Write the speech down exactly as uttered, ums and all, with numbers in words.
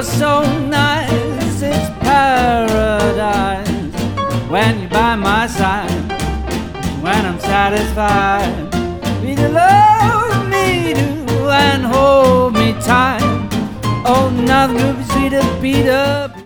so nice, it's paradise when you're by my side. When I'm satisfied, be to love me do and hold me tight. Oh, nothing could be sweeter, Peter.